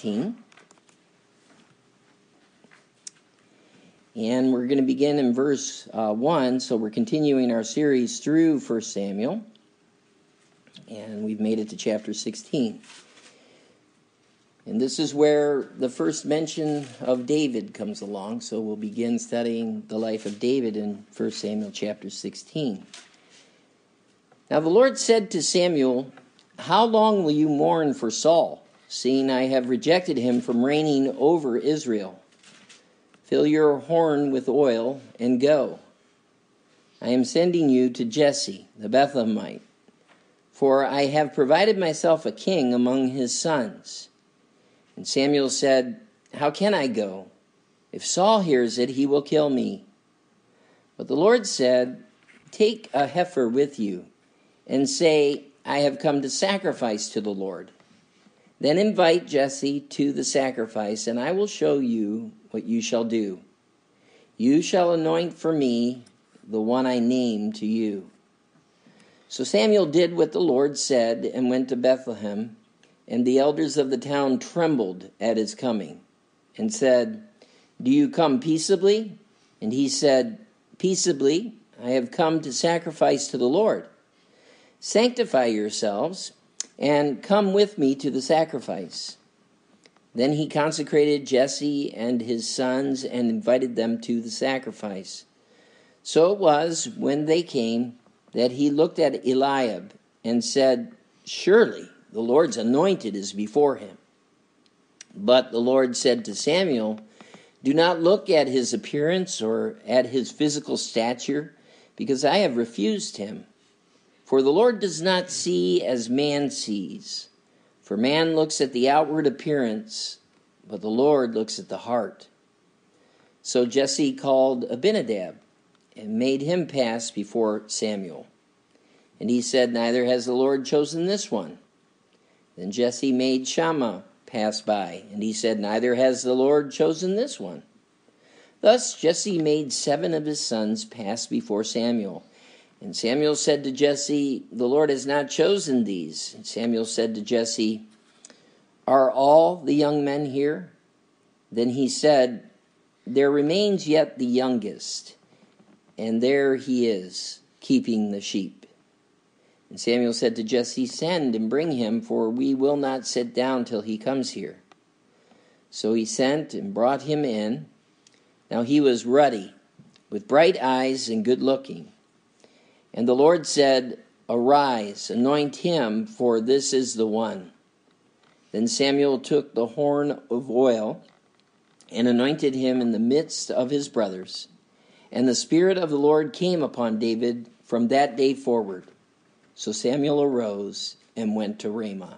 And we're going to begin in verse 1, so we're continuing our series through 1 Samuel, and we've made it to chapter 16. And this is where the first mention of David comes along, so we'll begin studying the life of David in 1 Samuel chapter 16. Now the Lord said to Samuel, "How long will you mourn for Saul, seeing I have rejected him from reigning over Israel? Fill your horn with oil and go. I am sending you to Jesse, the Bethlehemite, for I have provided myself a king among his sons." And Samuel said, "How can I go? If Saul hears it, he will kill me." But the Lord said, "Take a heifer with you, and say, 'I have come to sacrifice to the Lord.' Then invite Jesse to the sacrifice, and I will show you what you shall do. You shall anoint for me the one I name to you." So Samuel did what the Lord said and went to Bethlehem, and the elders of the town trembled at his coming and said, "Do you come peaceably?" And he said, "Peaceably, I have come to sacrifice to the Lord. Sanctify yourselves and come with me to the sacrifice." Then he consecrated Jesse and his sons and invited them to the sacrifice. So it was, when they came, that he looked at Eliab and said, "Surely the Lord's anointed is before him." But the Lord said to Samuel, "Do not look at his appearance or at his physical stature, because I have refused him. For the Lord does not see as man sees. For man looks at the outward appearance, but the Lord looks at the heart." So Jesse called Abinadab and made him pass before Samuel. And he said, "Neither has the Lord chosen this one." Then Jesse made Shammah pass by, and he said, "Neither has the Lord chosen this one." Thus Jesse made 7 of his sons pass before Samuel. And Samuel said to Jesse, "The Lord has not chosen these." And Samuel said to Jesse, "Are all the young men here?" Then he said, "There remains yet the youngest, and there he is, keeping the sheep." And Samuel said to Jesse, "Send and bring him, for we will not sit down till he comes here." So he sent and brought him in. Now he was ruddy, with bright eyes and good looking. And the Lord said, "Arise, anoint him, for this is the one." Then Samuel took the horn of oil and anointed him in the midst of his brothers. And the Spirit of the Lord came upon David from that day forward. So Samuel arose and went to Ramah.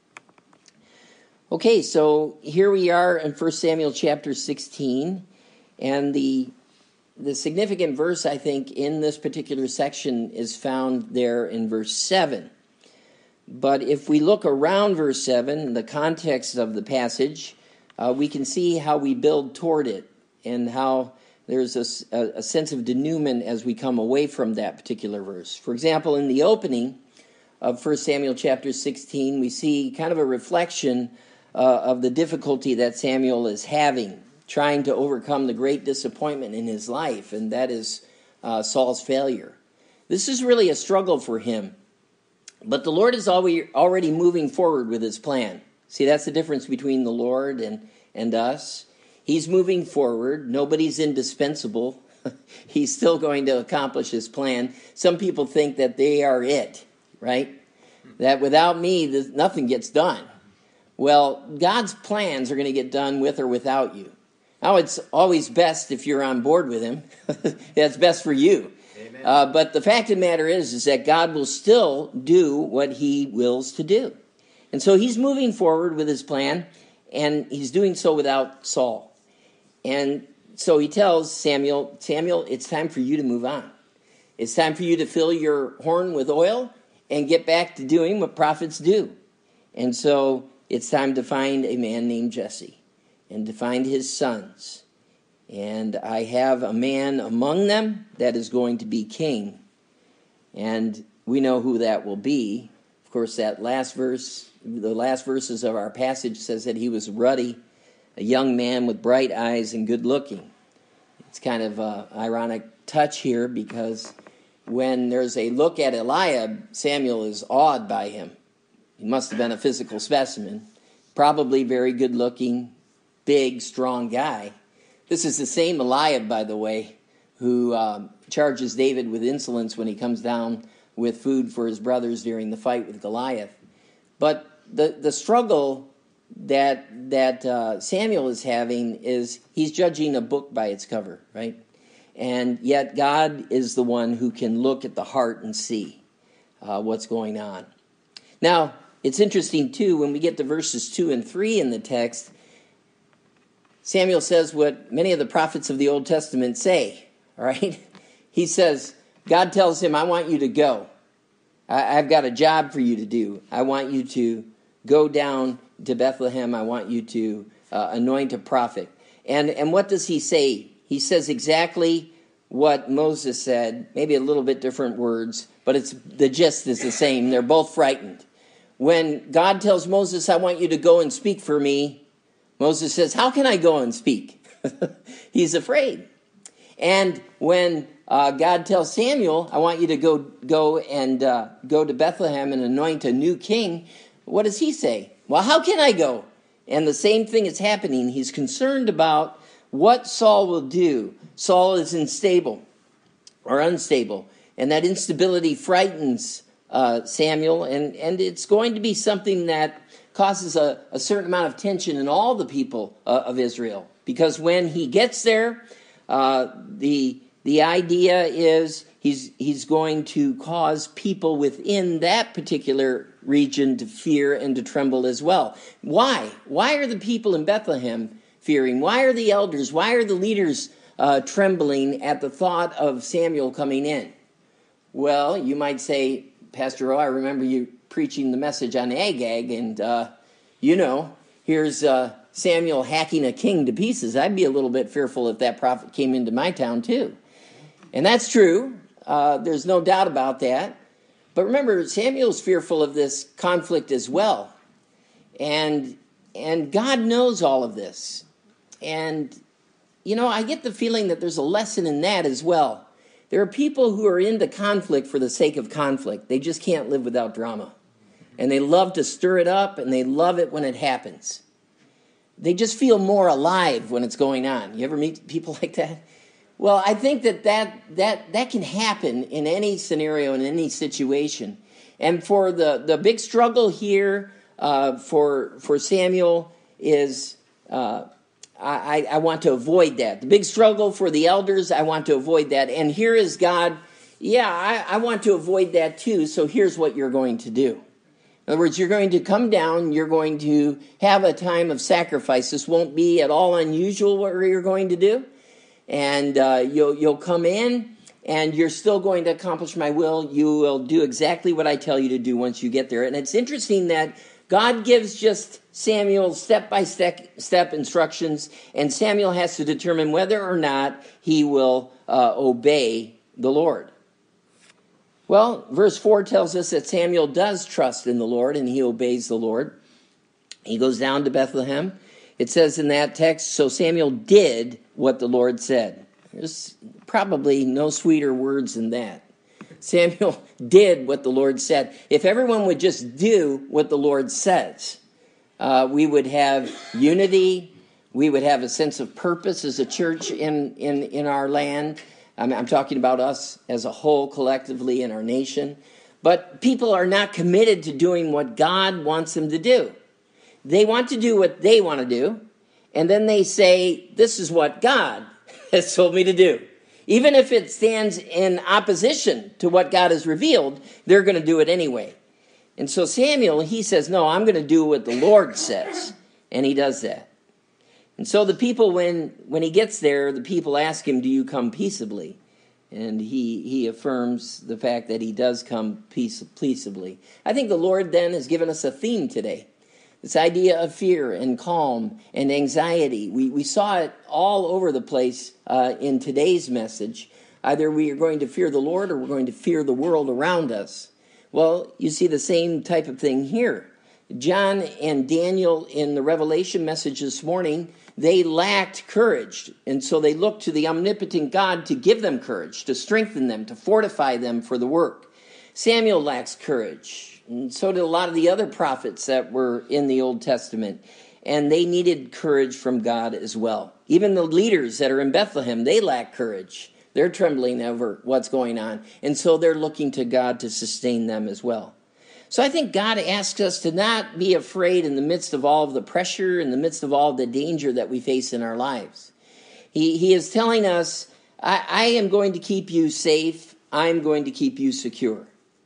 Okay, so here we are in 1 Samuel chapter 16, and the significant verse, I think, in this particular section is found there in verse 7. But if we look around verse 7, the context of the passage, we can see how we build toward it and how there's a sense of denouement as we come away from that particular verse. For example, in the opening of 1 Samuel chapter 16, we see kind of a reflection of the difficulty that Samuel is having, trying to overcome the great disappointment in his life, and that is Saul's failure. This is really a struggle for him, but the Lord is already moving forward with his plan. See, that's the difference between the Lord and us. He's moving forward. Nobody's indispensable. He's still going to accomplish his plan. Some people think that they are it, right? That without me, nothing gets done. Well, God's plans are going to get done with or without you. Now, it's always best if you're on board with him. That's best for you. But the fact of the matter is that God will still do what he wills to do. And so he's moving forward with his plan, and he's doing so without Saul. And so he tells Samuel, it's time for you to move on. It's time for you to fill your horn with oil and get back to doing what prophets do. And so it's time to find a man named Jesse and to find his sons. And I have a man among them that is going to be king. And we know who that will be. Of course, that last verse The last verses of our passage says that he was ruddy, a young man with bright eyes and good looking. It's kind of an ironic touch here because when there's a look at Eliab, Samuel is awed by him. He must have been a physical specimen, probably very good looking, big, strong guy. This is the same Eliab, by the way, who charges David with insolence when he comes down with food for his brothers during the fight with Goliath. But the struggle that Samuel is having is he's judging a book by its cover, right? And yet God is the one who can look at the heart and see what's going on. Now, it's interesting, too, when we get to verses 2 and 3 in the text, Samuel says what many of the prophets of the Old Testament say, all right? He says, God tells him, I want you to go. I've got a job for you to do. I want you to go down to Bethlehem. I want you to anoint a prophet. And what does he say? He says exactly what Moses said, maybe a little bit different words, but the gist is the same. They're both frightened. When God tells Moses, I want you to go and speak for me, Moses says, how can I go and speak? He's afraid. And when God tells Samuel, I want you to go to Bethlehem and anoint a new king, what does he say? Well, how can I go? And the same thing is happening. He's concerned about what Saul will do. Saul is unstable, and that instability frightens Samuel, and it's going to be something that causes a certain amount of tension in all the people of Israel. Because when he gets there, the idea is he's going to cause people within that particular region to fear and to tremble as well. Why? Why are the people in Bethlehem fearing? Why are the elders, why are the leaders trembling at the thought of Samuel coming in? Well, you might say, Pastor O, I remember you preaching the message on Agag, and, here's Samuel hacking a king to pieces. I'd be a little bit fearful if that prophet came into my town, too. And that's true. There's no doubt about that. But remember, Samuel's fearful of this conflict as well. And God knows all of this. And, I get the feeling that there's a lesson in that as well. There are people who are into conflict for the sake of conflict. They just can't live without drama. And they love to stir it up, and they love it when it happens. They just feel more alive when it's going on. You ever meet people like that? Well, I think that can happen in any scenario, in any situation. And for the big struggle here for Samuel is I want to avoid that. The big struggle for the elders, I want to avoid that. And here is God, I want to avoid that too, so here's what you're going to do. In other words, you're going to come down, you're going to have a time of sacrifice. This won't be at all unusual what you're going to do. And you'll come in, and you're still going to accomplish my will. You will do exactly what I tell you to do once you get there. And it's interesting that God gives just Samuel step-by-step instructions, and Samuel has to determine whether or not he will obey the Lord. Well, verse 4 tells us that Samuel does trust in the Lord, and he obeys the Lord. He goes down to Bethlehem. It says in that text, so Samuel did what the Lord said. There's probably no sweeter words than that. Samuel did what the Lord said. If everyone would just do what the Lord says, we would have unity. We would have a sense of purpose as a church in our land. I'm talking about us as a whole collectively in our nation. But people are not committed to doing what God wants them to do. They want to do what they want to do, and then they say, this is what God has told me to do. Even if it stands in opposition to what God has revealed, they're going to do it anyway. And so Samuel, he says, no, I'm going to do what the Lord says, and he does that. And so the people, when he gets there, the people ask him, do you come peaceably? And he affirms the fact that he does come peaceably. I think the Lord then has given us a theme today. This idea of fear and calm and anxiety. We saw it all over the place in today's message. Either we are going to fear the Lord or we're going to fear the world around us. Well, you see the same type of thing here. John and Daniel in the Revelation message this morning, they lacked courage. And so they looked to the omnipotent God to give them courage, to strengthen them, to fortify them for the work. Samuel lacks courage. And so did a lot of the other prophets that were in the Old Testament. And they needed courage from God as well. Even the leaders that are in Bethlehem, they lack courage. They're trembling over what's going on. And so they're looking to God to sustain them as well. So I think God asks us to not be afraid in the midst of all of the pressure, in the midst of all of the danger that we face in our lives. He is telling us, I am going to keep you safe. I'm going to keep you secure.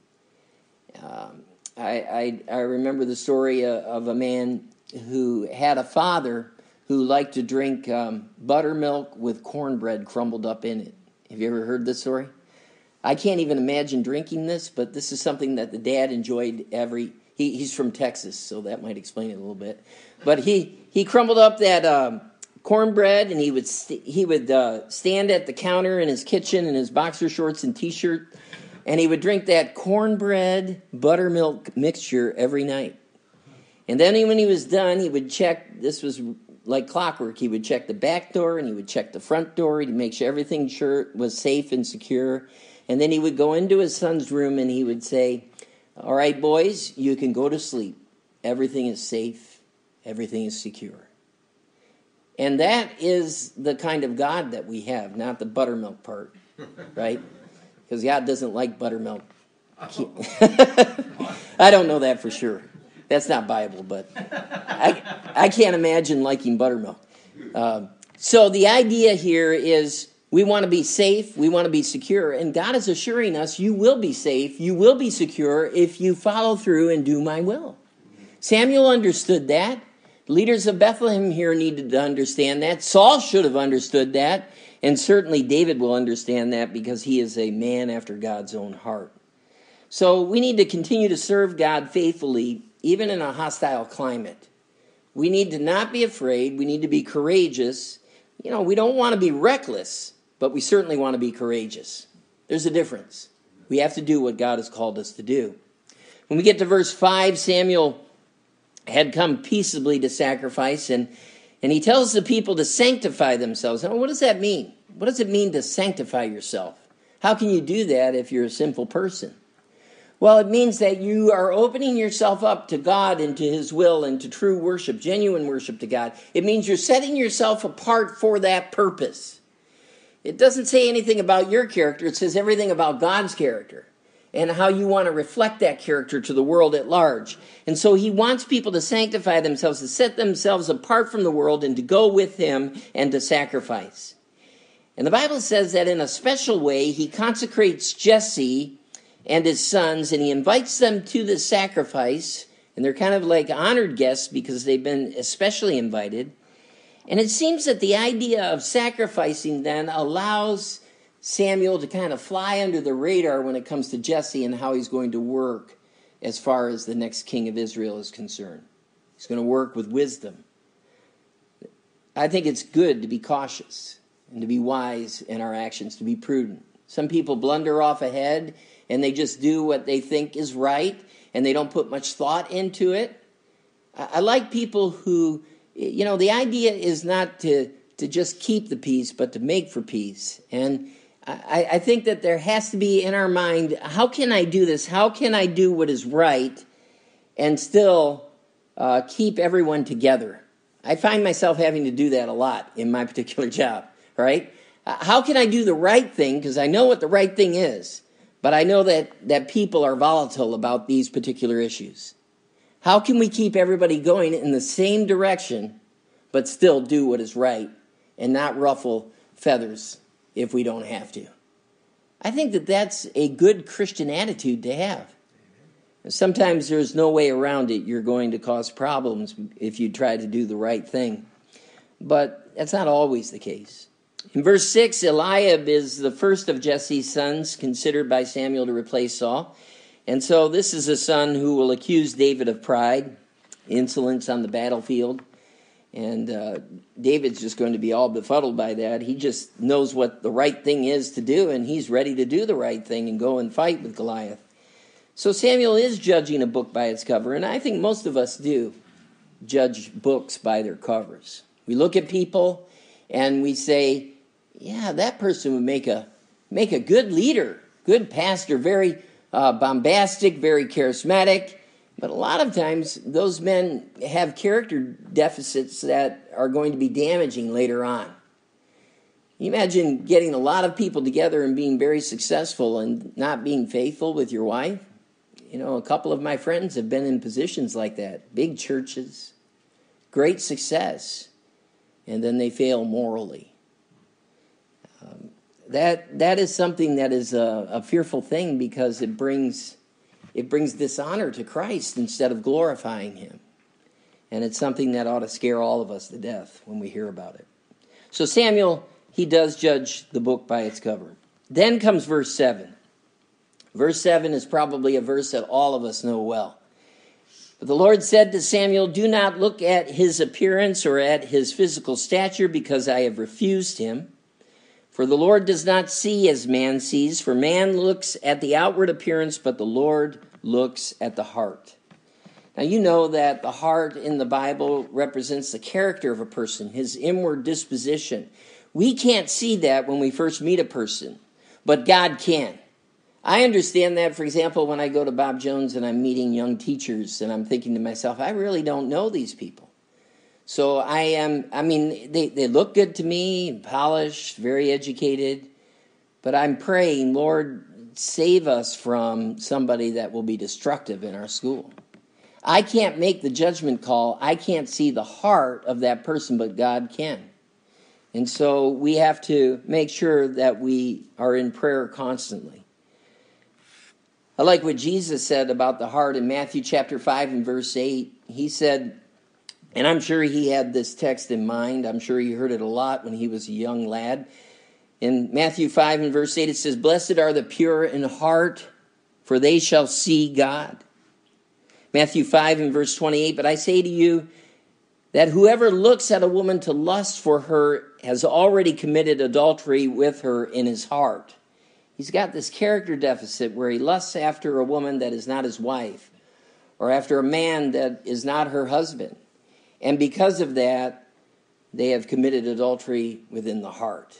I remember the story of a man who had a father who liked to drink buttermilk with cornbread crumbled up in it. Have you ever heard this story? I can't even imagine drinking this, but this is something that the dad enjoyed he's from Texas, so that might explain it a little bit. But he crumbled up that cornbread, and he would stand at the counter in his kitchen in his boxer shorts and T-shirt, and he would drink that cornbread buttermilk mixture every night. And then when he was done, he would check, this was like clockwork, he would check the back door and he would check the front door. He'd make sure everything was safe and secure. And then he would go into his son's room and he would say, all right, boys, you can go to sleep. Everything is safe. Everything is secure. And that is the kind of God that we have, not the buttermilk part, right? Because God doesn't like buttermilk. I don't know that for sure. That's not Bible, but I can't imagine liking buttermilk. So the idea here is we want to be safe, we want to be secure, and God is assuring us you will be safe, you will be secure if you follow through and do my will. Samuel understood that. Leaders of Bethlehem here needed to understand that. Saul should have understood that, and certainly David will understand that because he is a man after God's own heart. So we need to continue to serve God faithfully even in a hostile climate. We need to not be afraid. We need to be courageous. We don't want to be reckless, but we certainly want to be courageous. There's a difference. We have to do what God has called us to do. When we get to verse 5, Samuel had come peaceably to sacrifice, and he tells the people to sanctify themselves. Now, what does that mean? What does it mean to sanctify yourself? How can you do that if you're a sinful person? Well, it means that you are opening yourself up to God and to his will and to true worship, genuine worship to God. It means you're setting yourself apart for that purpose. It doesn't say anything about your character. It says everything about God's character and how you want to reflect that character to the world at large. And so he wants people to sanctify themselves, to set themselves apart from the world and to go with him and to sacrifice. And the Bible says that in a special way, he consecrates Jesse and his sons, and he invites them to the sacrifice, and they're kind of like honored guests because they've been especially invited. And it seems that the idea of sacrificing then allows Samuel to kind of fly under the radar when it comes to Jesse and how he's going to work as far as the next king of Israel is concerned. He's going to work with wisdom. I think it's good to be cautious and to be wise in our actions, to be prudent. Some people blunder off ahead and they just do what they think is right, and they don't put much thought into it. I like people who, the idea is not to just keep the peace, but to make for peace. And I think that there has to be in our mind, how can I do this? How can I do what is right and still keep everyone together? I find myself having to do that a lot in my particular job, right? How can I do the right thing? Because I know what the right thing is. But I know that people are volatile about these particular issues. How can we keep everybody going in the same direction, but still do what is right and not ruffle feathers if we don't have to? I think that that's a good Christian attitude to have. Sometimes there's no way around it. You're going to cause problems if you try to do the right thing. But that's not always the case. In verse 6, Eliab is the first of Jesse's sons considered by Samuel to replace Saul. And so this is a son who will accuse David of pride, insolence on the battlefield. And David's just going to be all befuddled by that. He just knows what the right thing is to do, and he's ready to do the right thing and go and fight with Goliath. So Samuel is judging a book by its cover, and I think most of us do judge books by their covers. We look at people and we say, yeah, that person would make a good leader, good pastor, very bombastic, very charismatic. But a lot of times those men have character deficits that are going to be damaging later on. You imagine getting a lot of people together and being very successful and not being faithful with your wife? You know, a couple of my friends have been in positions like that. Big churches, great success, and then they fail morally. That is something that is a fearful thing, because it brings dishonor to Christ instead of glorifying him. And it's something that ought to scare all of us to death when we hear about it. So Samuel, he does judge the book by its cover. Then comes verse 7. Verse 7 is probably a verse that all of us know well. But the Lord said to Samuel, "Do not look at his appearance or at his physical stature, because I have refused him. For the Lord does not see as man sees, for man looks at the outward appearance, but the Lord looks at the heart." Now, you know that the heart in the Bible represents the character of a person, his inward disposition. We can't see that when we first meet a person, but God can. I understand that, for example, when I go to Bob Jones and I'm meeting young teachers, and I'm thinking to myself, I really don't know these people. So they look good to me, polished, very educated, but I'm praying, Lord, save us from somebody that will be destructive in our school. I can't make the judgment call. I can't see the heart of that person, but God can. And so we have to make sure that we are in prayer constantly. I like what Jesus said about the heart in Matthew chapter 5 and verse 8. He said, and I'm sure he had this text in mind. I'm sure he heard it a lot when he was a young lad. In Matthew 5 and verse 8, it says, "Blessed are the pure in heart, for they shall see God." Matthew 5 and verse 28, "But I say to you that whoever looks at a woman to lust for her has already committed adultery with her in his heart." He's got this character deficit where he lusts after a woman that is not his wife, or after a man that is not her husband. And because of that, they have committed adultery within the heart.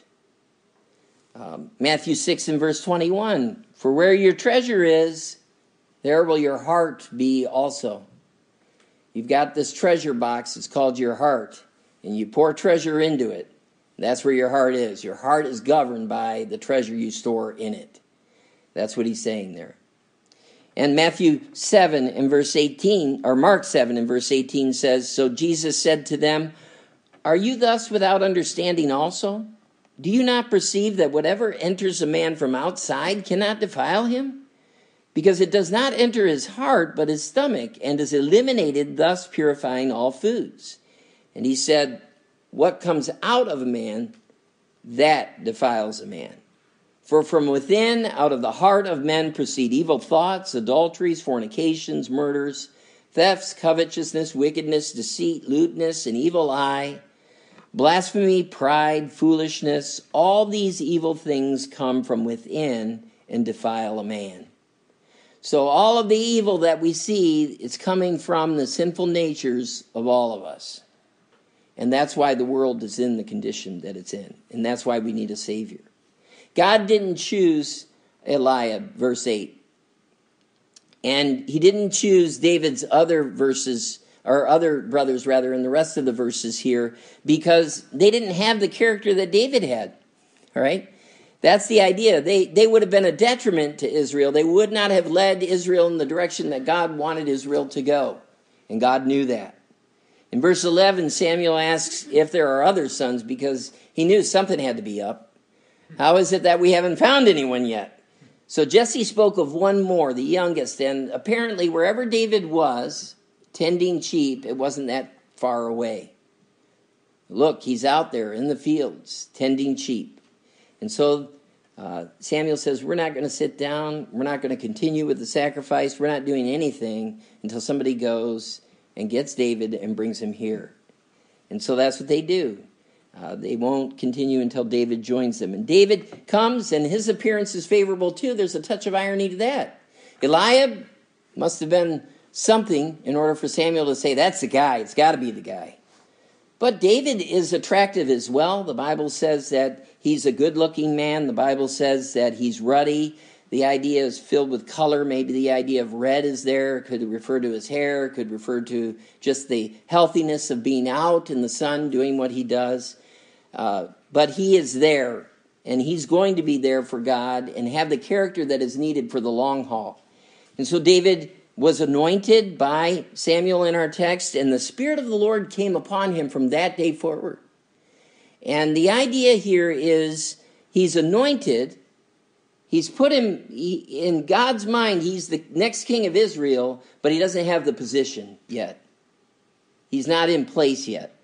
Matthew 6 and verse 21, "For where your treasure is, there will your heart be also." You've got this treasure box, it's called your heart, and you pour treasure into it. That's where your heart is. Your heart is governed by the treasure you store in it. That's what he's saying there. And Matthew 7 and verse 18, or Mark 7 and verse 18 says, "So Jesus said to them, 'Are you thus without understanding also? Do you not perceive that whatever enters a man from outside cannot defile him? Because it does not enter his heart, but his stomach, and is eliminated, thus purifying all foods.' And he said, 'What comes out of a man, that defiles a man. For from within, out of the heart of men, proceed evil thoughts, adulteries, fornications, murders, thefts, covetousness, wickedness, deceit, lewdness, an evil eye, blasphemy, pride, foolishness. All these evil things come from within and defile a man.'" So all of the evil that we see is coming from the sinful natures of all of us. And that's why the world is in the condition that it's in. And that's why we need a Savior. God didn't choose Eliab, verse 8. And he didn't choose David's other verses, or other brothers rather, in the rest of the verses here, because they didn't have the character that David had. All right? That's the idea. They would have been a detriment to Israel. They would not have led Israel in the direction that God wanted Israel to go. And God knew that. In verse 11, Samuel asks if there are other sons, because he knew something had to be up. "How is it that we haven't found anyone yet?" So Jesse spoke of one more, the youngest, and apparently wherever David was tending sheep, it wasn't that far away. Look, he's out there in the fields tending sheep. And so Samuel says, we're not going to sit down. We're not going to continue with the sacrifice. We're not doing anything until somebody goes and gets David and brings him here. And so that's what they do. They won't continue until David joins them. And David comes, and his appearance is favorable too. There's a touch of irony to that. Eliab must have been something in order for Samuel to say, that's the guy. It's got to be the guy. But David is attractive as well. The Bible says that he's a good-looking man. The Bible says that he's ruddy. The idea is filled with color. Maybe the idea of red is there. It could refer to his hair. It could refer to just the healthiness of being out in the sun, doing what he does. But he is there, and he's going to be there for God and have the character that is needed for the long haul. And so David was anointed by Samuel in our text, and the Spirit of the Lord came upon him from that day forward. And the idea here is he's anointed. He's put him, in God's mind, he's the next king of Israel, but he doesn't have the position yet. He's not in place yet.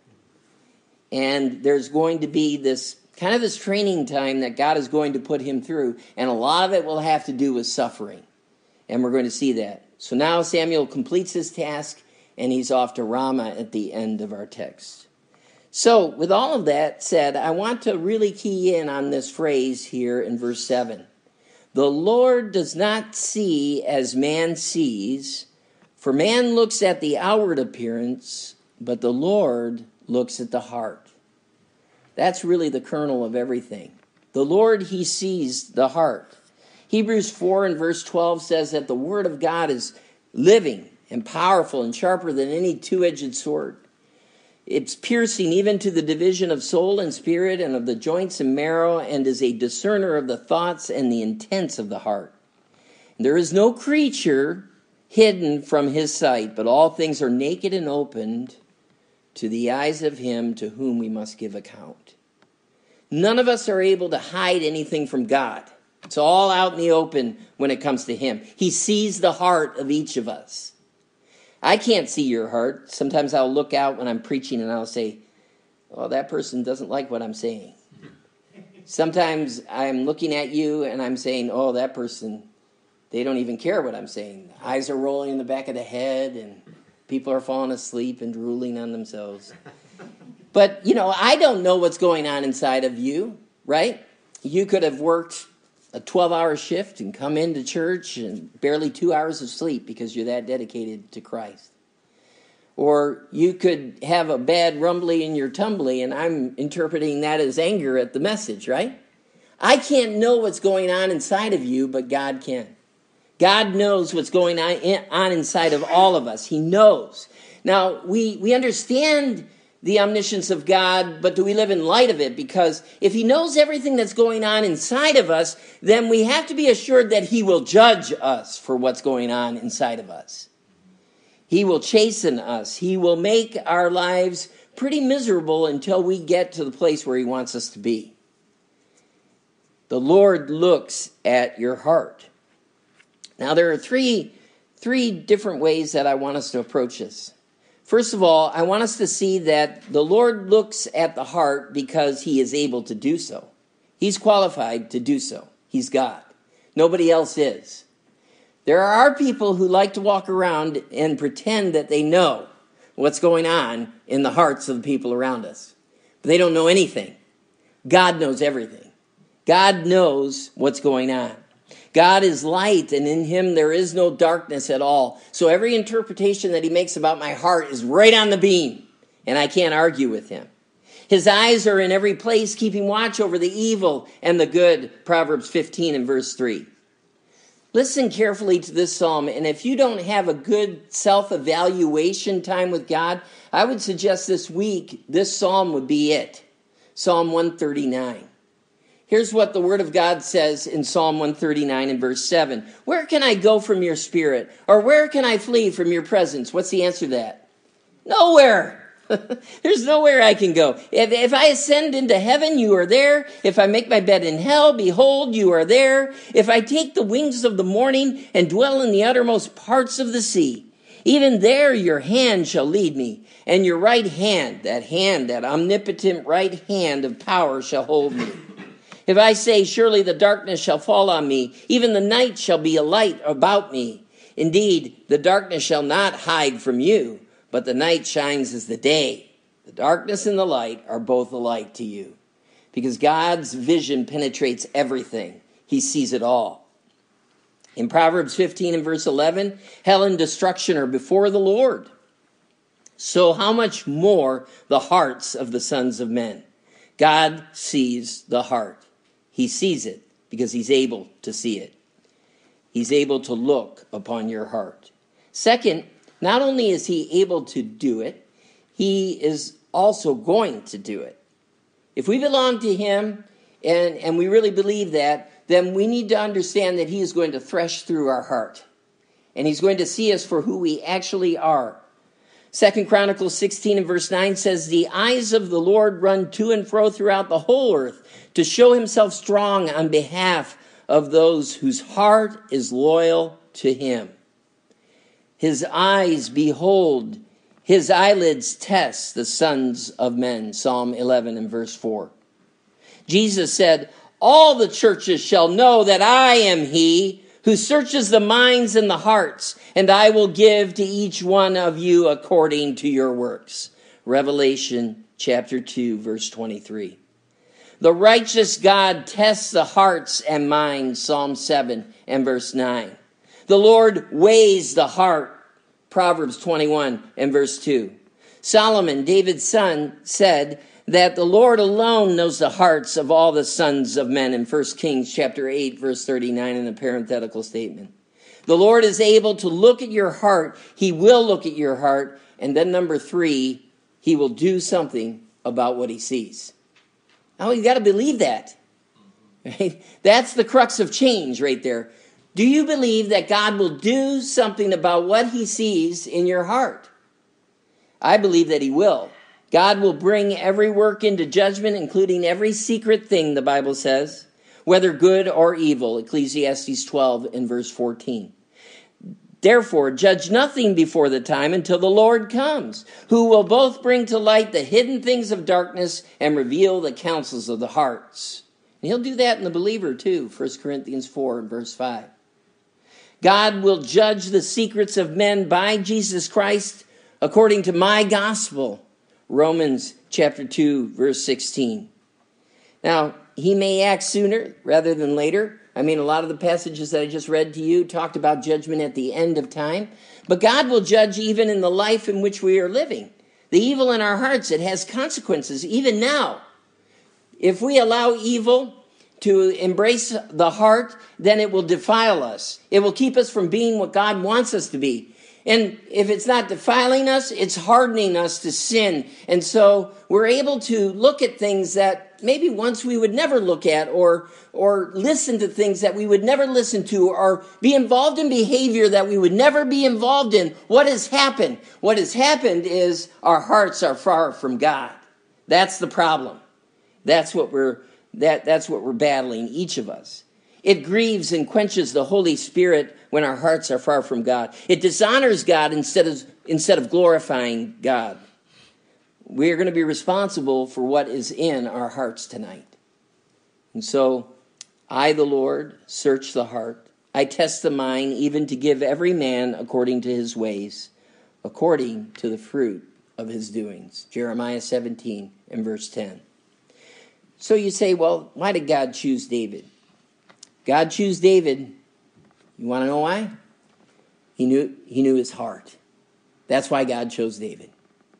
And there's going to be this training time that God is going to put him through, and a lot of it will have to do with suffering. And we're going to see that. So now Samuel completes his task, and he's off to Ramah at the end of our text. So with all of that said, I want to really key in on this phrase here in verse 7. The Lord does not see as man sees, for man looks at the outward appearance, but the Lord looks at the heart. That's really the kernel of everything. The Lord, he sees the heart. Hebrews 4 and verse 12 says that the word of God is living and powerful and sharper than any two-edged sword. It's piercing even to the division of soul and spirit and of the joints and marrow, and is a discerner of the thoughts and the intents of the heart. There is no creature hidden from his sight, but all things are naked and opened to the eyes of him to whom we must give account. None of us are able to hide anything from God. It's all out in the open when it comes to him. He sees the heart of each of us. I can't see your heart. Sometimes I'll look out when I'm preaching and I'll say, oh, that person doesn't like what I'm saying. Sometimes I'm looking at you and I'm saying, oh, that person, they don't even care what I'm saying. Eyes are rolling in the back of the head and people are falling asleep and drooling on themselves. But, I don't know what's going on inside of you, right? You could have worked a 12-hour shift and come into church and barely 2 hours of sleep because you're that dedicated to Christ. Or you could have a bad rumbly in your tumbly, and I'm interpreting that as anger at the message, right? I can't know what's going on inside of you, but God can. God knows what's going on inside of all of us. He knows. Now, we understand the omniscience of God, but do we live in light of it? Because if he knows everything that's going on inside of us, then we have to be assured that he will judge us for what's going on inside of us. He will chasten us. He will make our lives pretty miserable until we get to the place where he wants us to be. The Lord looks at your heart. Now, there are three different ways that I want us to approach this. First of all, I want us to see that the Lord looks at the heart because he is able to do so. He's qualified to do so. He's God. Nobody else is. There are people who like to walk around and pretend that they know what's going on in the hearts of the people around us. But they don't know anything. God knows everything. God knows what's going on. God is light, and in him there is no darkness at all. So every interpretation that he makes about my heart is right on the beam, and I can't argue with him. His eyes are in every place, keeping watch over the evil and the good, Proverbs 15 and verse 3. Listen carefully to this psalm, and if you don't have a good self-evaluation time with God, I would suggest this week this psalm would be it. Psalm 139. Here's what the Word of God says in Psalm 139 and verse 7. Where can I go from your spirit? Or where can I flee from your presence? What's the answer to that? Nowhere. There's nowhere I can go. If I ascend into heaven, you are there. If I make my bed in hell, behold, you are there. If I take the wings of the morning and dwell in the uttermost parts of the sea, even there your hand shall lead me, and your right hand, that omnipotent right hand of power shall hold me. If I say, surely the darkness shall fall on me, even the night shall be a light about me. Indeed, the darkness shall not hide from you, but the night shines as the day. The darkness and the light are both alike to you. Because God's vision penetrates everything. He sees it all. In Proverbs 15 and verse 11, hell and destruction are before the Lord. So how much more the hearts of the sons of men? God sees the heart. He sees it because he's able to see it. He's able to look upon your heart. Second, not only is he able to do it, he is also going to do it. If we belong to him and we really believe that, then we need to understand that he is going to thresh through our heart. And he's going to see us for who we actually are. 2 Chronicles 16 and verse 9 says, the eyes of the Lord run to and fro throughout the whole earth to show himself strong on behalf of those whose heart is loyal to him. His eyes behold, his eyelids test the sons of men. Psalm 11 and verse 4. Jesus said, all the churches shall know that I am he who searches the minds and the hearts, and I will give to each one of you according to your works. Revelation chapter 2, verse 23. The righteous God tests the hearts and minds, Psalm 7 and verse 9. The Lord weighs the heart, Proverbs 21 and verse 2. Solomon, David's son, said that the Lord alone knows the hearts of all the sons of men in 1 Kings chapter 8, verse 39 in a parenthetical statement. The Lord is able to look at your heart. He will look at your heart. And then number 3, he will do something about what he sees. Now, you got to believe that. Right? That's the crux of change right there. Do you believe that God will do something about what he sees in your heart? I believe that he will. God will bring every work into judgment, including every secret thing, the Bible says, whether good or evil, Ecclesiastes 12 and verse 14. Therefore, judge nothing before the time until the Lord comes, who will both bring to light the hidden things of darkness and reveal the counsels of the hearts. And he'll do that in the believer too, 1 Corinthians 4 and verse 5. God will judge the secrets of men by Jesus Christ according to my gospel, Romans chapter 2, verse 16. Now, he may act sooner rather than later. I mean, a lot of the passages that I just read to you talked about judgment at the end of time. But God will judge even in the life in which we are living. The evil in our hearts, it has consequences even now. If we allow evil to embrace the heart, then it will defile us. It will keep us from being what God wants us to be. And if it's not defiling us, it's hardening us to sin. And so we're able to look at things that maybe once we would never look at, or listen to things that we would never listen to, or be involved in behavior that we would never be involved in. What has happened? What has happened is our hearts are far from God. That's the problem. That's what we're battling, each of us. It grieves and quenches the Holy Spirit when our hearts are far from God. It dishonors God instead of glorifying God. We are going to be responsible for what is in our hearts tonight. And so, I, the Lord, search the heart. I test the mind, even to give every man according to his ways, according to the fruit of his doings. Jeremiah 17 and verse 10. So you say, well, why did God choose David? God chose David. You want to know why? He knew his heart. That's why God chose David.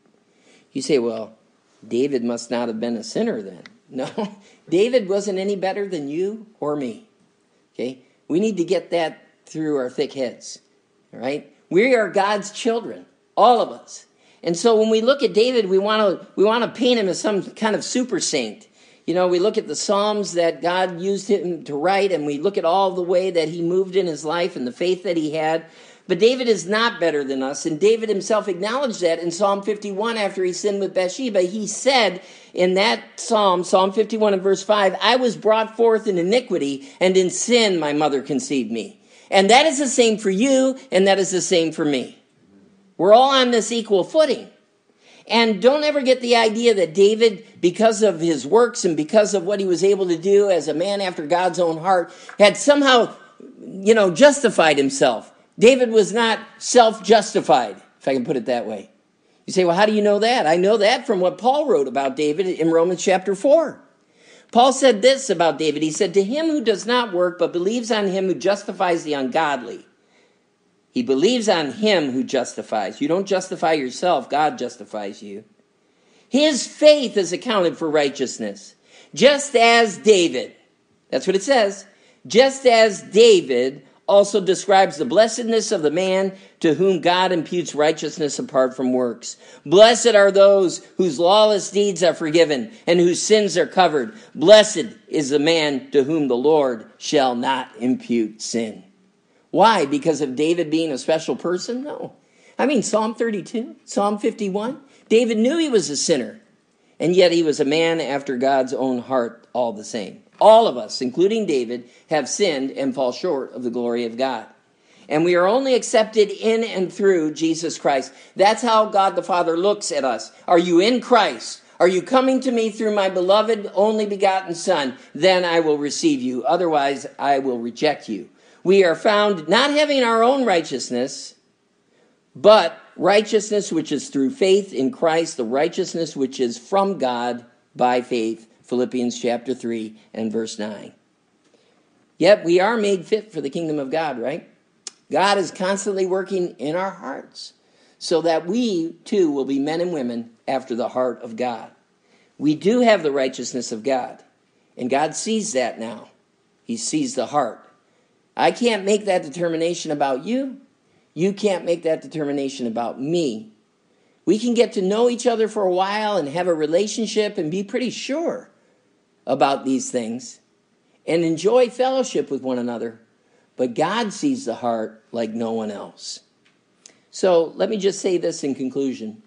You say, well, David must not have been a sinner then. No, David wasn't any better than you or me. Okay? We need to get that through our thick heads. All right? We are God's children, all of us. And so when we look at David, we want to paint him as some kind of super saint. You know, we look at the Psalms that God used him to write, and we look at all the way that he moved in his life and the faith that he had. But David is not better than us, and David himself acknowledged that in Psalm 51 after he sinned with Bathsheba. He said in that Psalm 51 and verse 5, I was brought forth in iniquity, and in sin my mother conceived me. And that is the same for you, and that is the same for me. We're all on this equal footing. And don't ever get the idea that David, because of his works and because of what he was able to do as a man after God's own heart, had somehow, justified himself. David was not self-justified, if I can put it that way. You say, well, how do you know that? I know that from what Paul wrote about David in Romans chapter 4. Paul said this about David. He said, to him who does not work but believes on him who justifies the ungodly. He believes on him who justifies. You don't justify yourself. God justifies you. His faith is accounted for righteousness. Just as David, that's what it says, just as David also describes the blessedness of the man to whom God imputes righteousness apart from works. Blessed are those whose lawless deeds are forgiven and whose sins are covered. Blessed is the man to whom the Lord shall not impute sin. Why? Because of David being a special person? No. I mean, Psalm 32, Psalm 51. David knew he was a sinner, and yet he was a man after God's own heart all the same. All of us, including David, have sinned and fall short of the glory of God. And we are only accepted in and through Jesus Christ. That's how God the Father looks at us. Are you in Christ? Are you coming to me through my beloved only begotten Son? Then I will receive you. Otherwise, I will reject you. We are found not having our own righteousness, but righteousness which is through faith in Christ, the righteousness which is from God by faith. Philippians chapter 3 and verse 9. Yet we are made fit for the kingdom of God, right? God is constantly working in our hearts so that we too will be men and women after the heart of God. We do have the righteousness of God, and God sees that now. He sees the heart. I can't make that determination about you. You can't make that determination about me. We can get to know each other for a while and have a relationship and be pretty sure about these things and enjoy fellowship with one another. But God sees the heart like no one else. So let me just say this in conclusion.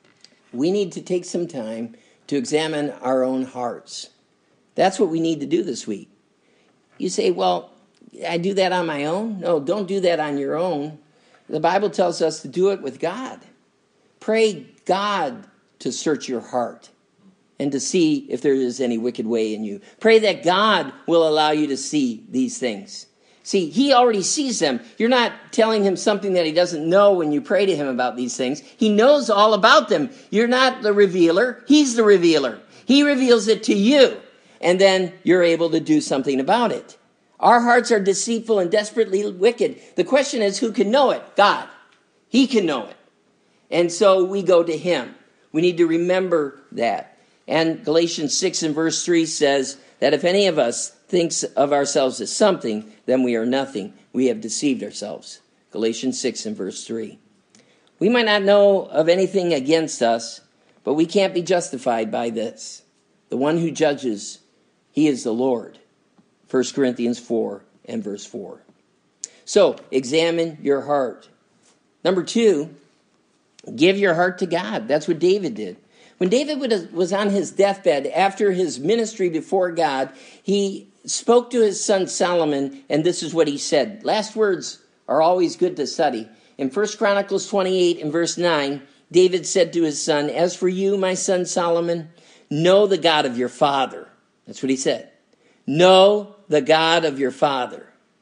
We need to take some time to examine our own hearts. That's what we need to do this week. You say, well, I do that on my own? No, don't do that on your own. The Bible tells us to do it with God. Pray God to search your heart and to see if there is any wicked way in you. Pray that God will allow you to see these things. See, he already sees them. You're not telling him something that he doesn't know when you pray to him about these things. He knows all about them. You're not the revealer. He's the revealer. He reveals it to you, and then you're able to do something about it. Our hearts are deceitful and desperately wicked. The question is, who can know it? God. He can know it. And so we go to him. We need to remember that. And Galatians 6 and verse 3 says that if any of us thinks of ourselves as something, then we are nothing. We have deceived ourselves. Galatians 6 and verse 3. We might not know of anything against us, but we can't be justified by this. The one who judges, he is the Lord. 1 Corinthians 4 and verse 4. So, examine your heart. Number 2, give your heart to God. That's what David did. When David was on his deathbed after his ministry before God, he spoke to his son Solomon, and this is what he said. Last words are always good to study. In 1 Chronicles 28 and verse 9, David said to his son, as for you, my son Solomon, know the God of your father. That's what he said. Know the God of your father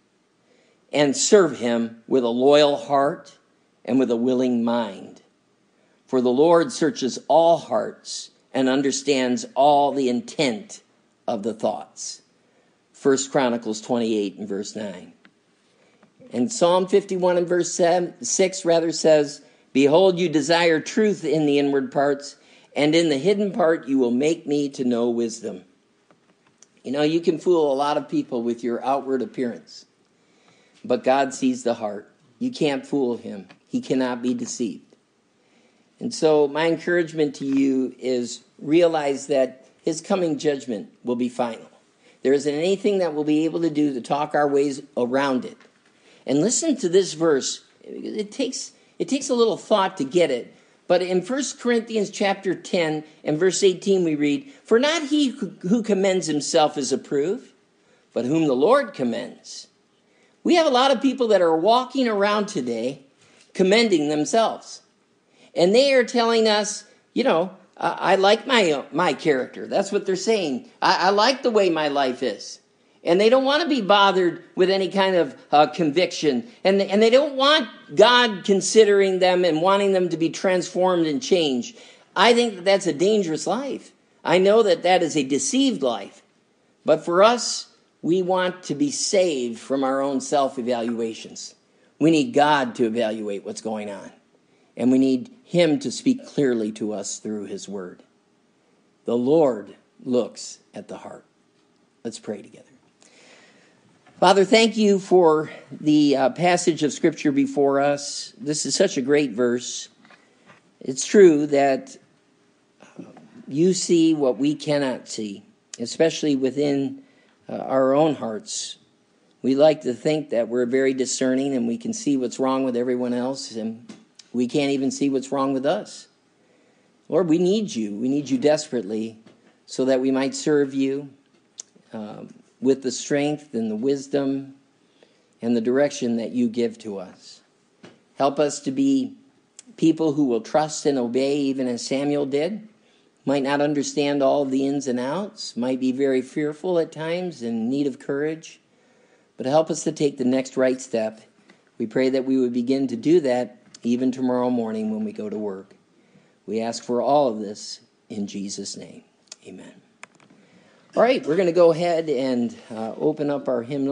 and serve him with a loyal heart and with a willing mind. For the Lord searches all hearts and understands all the intent of the thoughts. 1 Chronicles 28 and verse 9. And Psalm 51 and verse 6 says, behold, you desire truth in the inward parts, and in the hidden part you will make me to know wisdom. You know, you can fool a lot of people with your outward appearance, but God sees the heart. You can't fool him. He cannot be deceived. And so my encouragement to you is realize that his coming judgment will be final. There isn't anything that we'll be able to do to talk our ways around it. And listen to this verse. It takes a little thought to get it. But in 1 Corinthians chapter 10 and verse 18 we read, for not he who commends himself is approved, but whom the Lord commends. We have a lot of people that are walking around today commending themselves. And they are telling us, you know, I like my character. That's what they're saying. I like the way my life is. And they don't want to be bothered with any kind of conviction. And they don't want God considering them and wanting them to be transformed and changed. I think that's a dangerous life. I know that is a deceived life. But for us, we want to be saved from our own self-evaluations. We need God to evaluate what's going on. And we need him to speak clearly to us through his word. The Lord looks at the heart. Let's pray together. Father, thank you for the passage of Scripture before us. This is such a great verse. It's true that you see what we cannot see, especially within our own hearts. We like to think that we're very discerning and we can see what's wrong with everyone else, and we can't even see what's wrong with us. Lord, we need you. We need you desperately so that we might serve you with the strength and the wisdom and the direction that you give to us. Help us to be people who will trust and obey even as Samuel did. Might not understand all of the ins and outs, might be very fearful at times and in need of courage, but help us to take the next right step. We pray that we would begin to do that even tomorrow morning when we go to work. We ask for all of this in Jesus' name. Amen. All right, we're going to go ahead and open up our hymnal.